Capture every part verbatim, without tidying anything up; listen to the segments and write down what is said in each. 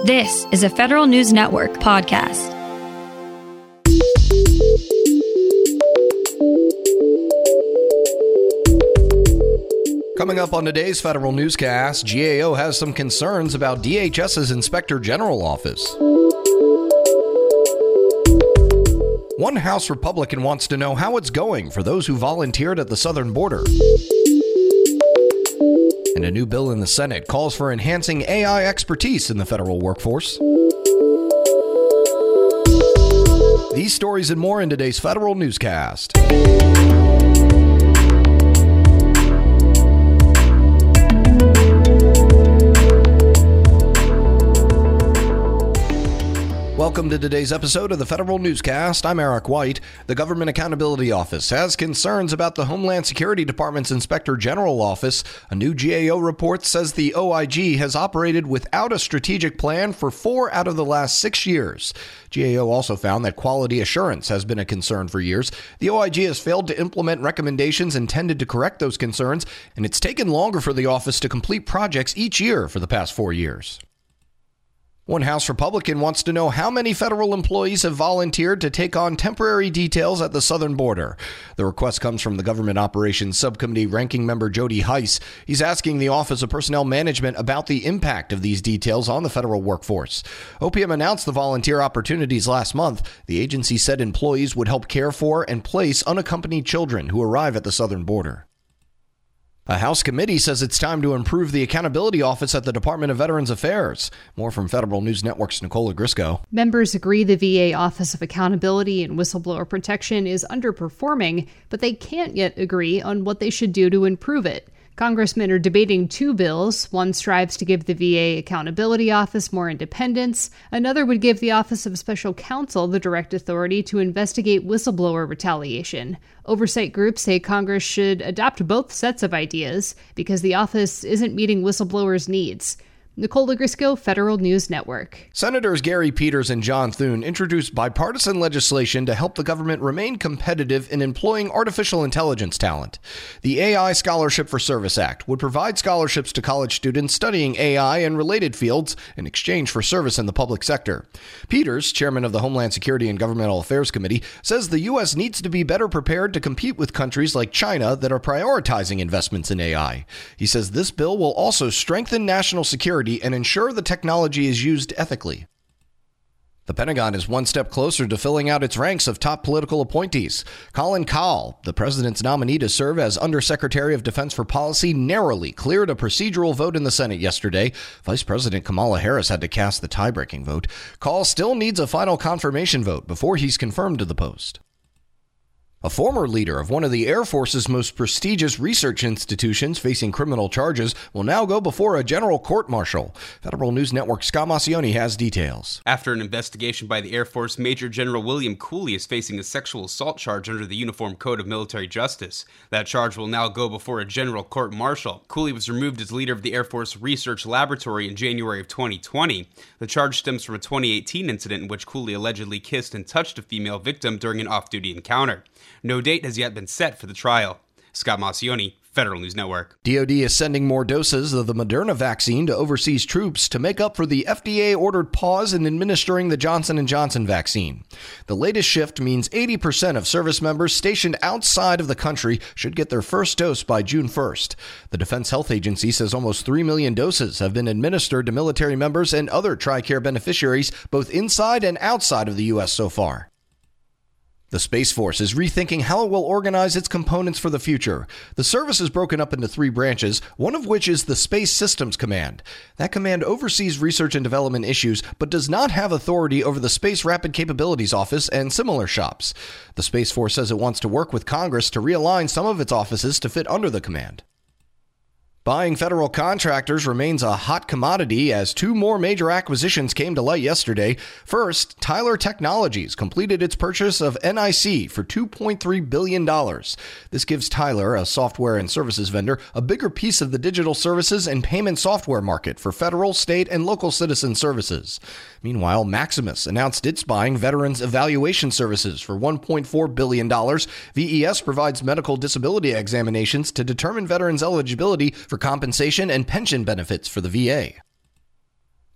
This is a Federal News Network podcast. Coming up on today's Federal Newscast, G A O has some concerns about D H S's Inspector General office. One House Republican wants to know how it's going for those who volunteered at the southern border. And a new bill in the Senate calls for enhancing A I expertise in the federal workforce. These stories and more in today's Federal Newscast. Welcome to today's episode of the Federal Newscast. I'm Eric White. The Government Accountability Office has concerns about the Homeland Security Department's Inspector General office. A new G A O report says the O I G has operated without a strategic plan for four out of the last six years. G A O also found that quality assurance has been a concern for years. The O I G has failed to implement recommendations intended to correct those concerns, and it's taken longer for the office to complete projects each year for the past four years. One House Republican wants to know how many federal employees have volunteered to take on temporary details at the southern border. The request comes from the Government Operations Subcommittee Ranking Member Jody Hice. He's asking the Office of Personnel Management about the impact of these details on the federal workforce. O P M announced the volunteer opportunities last month. The agency said employees would help care for and place unaccompanied children who arrive at the southern border. A House committee says it's time to improve the accountability office at the Department of Veterans Affairs. More from Federal News Network's Nicola Grisco. Members agree the V A Office of Accountability and Whistleblower Protection is underperforming, but they can't yet agree on what they should do to improve it. Congressmen are debating two bills. One strives to give the V A Accountability Office more independence. Another would give the Office of Special Counsel the direct authority to investigate whistleblower retaliation. Oversight groups say Congress should adopt both sets of ideas because the office isn't meeting whistleblowers' needs. Nicola Grisco, Federal News Network. Senators Gary Peters and John Thune introduced bipartisan legislation to help the government remain competitive in employing artificial intelligence talent. The A I Scholarship for Service Act would provide scholarships to college students studying A I and related fields in exchange for service in the public sector. Peters, chairman of the Homeland Security and Governmental Affairs Committee, says the U S needs to be better prepared to compete with countries like China that are prioritizing investments in A I. He says this bill will also strengthen national security and ensure the technology is used ethically. The Pentagon is one step closer to filling out its ranks of top political appointees. Colin Kahl, the president's nominee to serve as Undersecretary of Defense for Policy, narrowly cleared a procedural vote in the Senate yesterday. Vice President Kamala Harris had to cast the tie-breaking vote. Kahl still needs a final confirmation vote before he's confirmed to the post. A former leader of one of the Air Force's most prestigious research institutions facing criminal charges will now go before a general court-martial. Federal News Network's Scott Maucione has details. After an investigation by the Air Force, Major General William Cooley is facing a sexual assault charge under the Uniform Code of Military Justice. That charge will now go before a general court-martial. Cooley was removed as leader of the Air Force Research Laboratory in January of twenty twenty. The charge stems from a twenty eighteen incident in which Cooley allegedly kissed and touched a female victim during an off-duty encounter. No date has yet been set for the trial. Scott Maucione, Federal News Network. D O D is sending more doses of the Moderna vaccine to overseas troops to make up for the F D A-ordered pause in administering the Johnson and Johnson vaccine. The latest shift means eighty percent of service members stationed outside of the country should get their first dose by June first. The Defense Health Agency says almost three million doses have been administered to military members and other TRICARE beneficiaries both inside and outside of the U S so far. The Space Force is rethinking how it will organize its components for the future. The service is broken up into three branches, one of which is the Space Systems Command. That command oversees research and development issues, but does not have authority over the Space Rapid Capabilities Office and similar shops. The Space Force says it wants to work with Congress to realign some of its offices to fit under the command. Buying federal contractors remains a hot commodity as two more major acquisitions came to light yesterday. First, Tyler Technologies completed its purchase of N I C for two point three billion dollars. This gives Tyler, a software and services vendor, a bigger piece of the digital services and payment software market for federal, state, and local citizen services. Meanwhile, Maximus announced it's buying Veterans Evaluation Services for one point four billion dollars. V E S provides medical disability examinations to determine veterans' eligibility for compensation and pension benefits for the V A.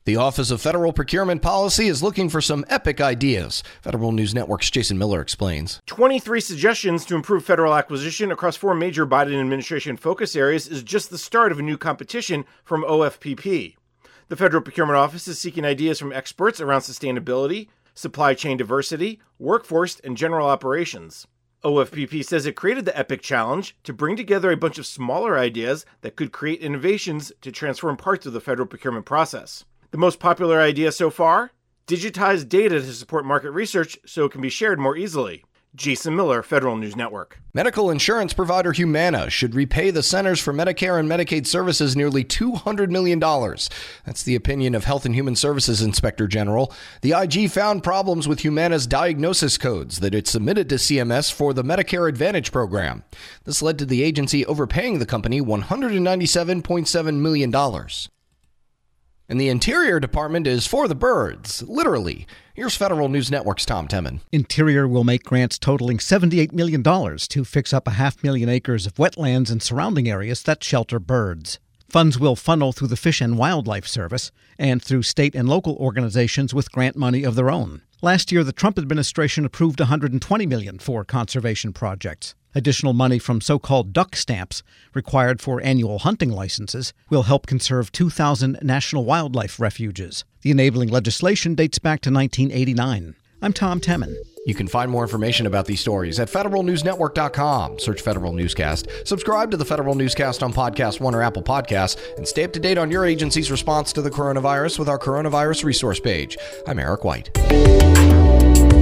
The Office of Federal Procurement Policy is looking for some epic ideas. Federal News Network's Jason Miller explains. twenty-three suggestions to improve federal acquisition across four major Biden administration focus areas is just the start of a new competition from O F P P. The Federal Procurement Office is seeking ideas from experts around sustainability, supply chain diversity, workforce, and general operations. O F P P says it created the EPIC Challenge to bring together a bunch of smaller ideas that could create innovations to transform parts of the federal procurement process. The most popular idea so far? Digitize data to support market research so it can be shared more easily. Jason Miller, Federal News Network. Medical insurance provider Humana should repay the Centers for Medicare and Medicaid Services nearly two hundred million dollars. That's the opinion of Health and Human Services Inspector General. The I G found problems with Humana's diagnosis codes that it submitted to C M S for the Medicare Advantage program. This led to the agency overpaying the company one hundred ninety-seven point seven million dollars. And the Interior Department is for the birds, literally. Here's Federal News Network's Tom Temin. Interior will make grants totaling seventy-eight million dollars to fix up a half million acres of wetlands and surrounding areas that shelter birds. Funds will funnel through the Fish and Wildlife Service and through state and local organizations with grant money of their own. Last year, the Trump administration approved one hundred twenty million dollars for conservation projects. Additional money from so-called duck stamps, required for annual hunting licenses, will help conserve two thousand national wildlife refuges. The enabling legislation dates back to nineteen eighty-nine. I'm Tom Temin. You can find more information about these stories at federal news network dot com. Search Federal Newscast. Subscribe to the Federal Newscast on Podcast One or Apple Podcasts, and stay up to date on your agency's response to the coronavirus with our coronavirus resource page. I'm Eric White.